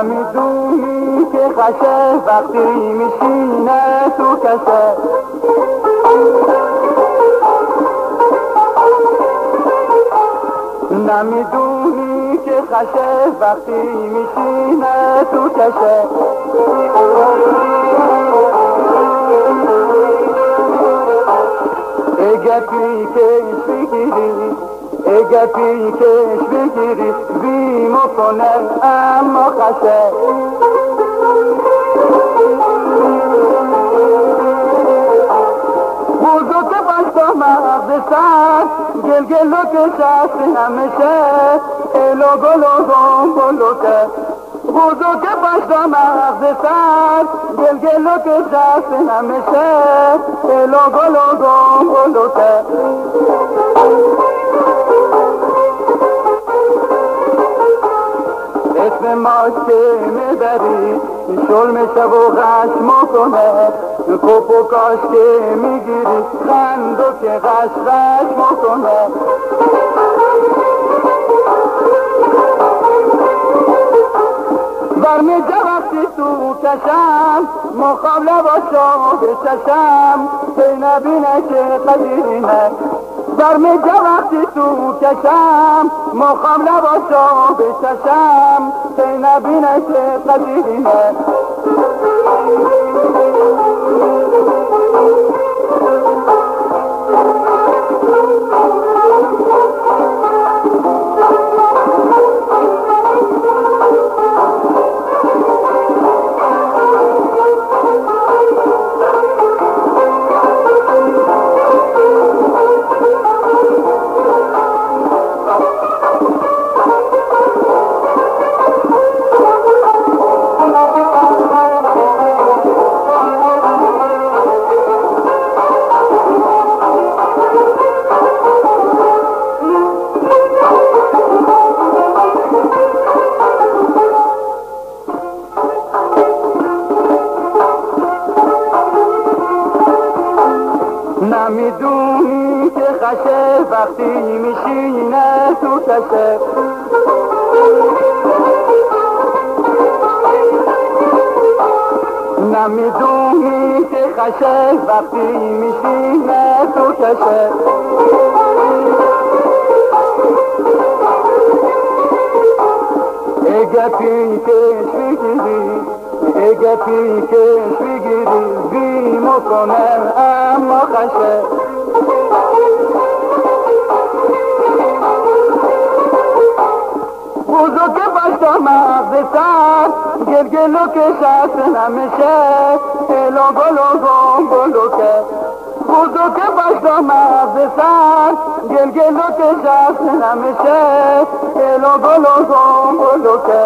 نمیدونی که خشه وقتی میشینه تو کشه. نمیدونی که خشه وقتی میشینه تو کشه. اگه پیکش بگیری اگه پیکش بگیری بیمو کنه اما خشه. بزرگ باشتا مغز سر گلگلو که شست همیشه الو گلو گلو که. بزرگ باشتا مغز سر گلگلو که شست همیشه الو گلو گلو که. اسم ماش که میبری شلم شب و غش کنه. کوپ و کاش که میگیری خندو که غش کنه. برمیجه وقتی تو کشم مقابله باشا بچشم پی نبینه که قدیرینه. برمیجه وقتی تو کشم مقابله باشا بچشم پی نبینه که قدیرینه. نمیدونی که خشه وقتی میشینه تو کشه. نمیدونی که خشه وقتی میشینه تو کشه. اگه پیکش بگیری اگه پیکش بگیری بیمو کنه اما خشه. بزرگ باشتا مغز سر گلگلو که شست نمیشه الو گلو گلو که. بزرگ باشتا مغز سر گلگلو که شست نمیشه الو گلو گلو که.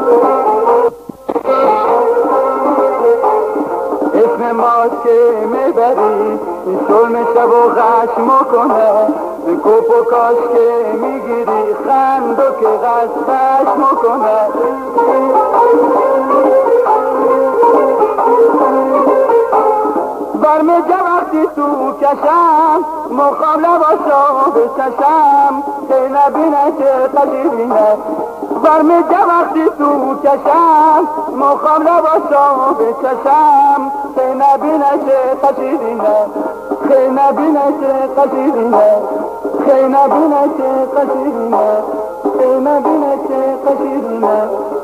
اسم ماش که میبری شلم شب و غش کنه. کوپ و کاش که میگیری خندو که غش کنه. برمیجه وقتی تو کشم مقابله باشا بچشم که نبینه که قدیرینه. برمیجه وقتی تو کشم مقابله باشا بچشم که نبینه که قدیرینه. که نبینه که قدیرینه. که نبینه که قدیرینه. که نبینه که قدیرینه.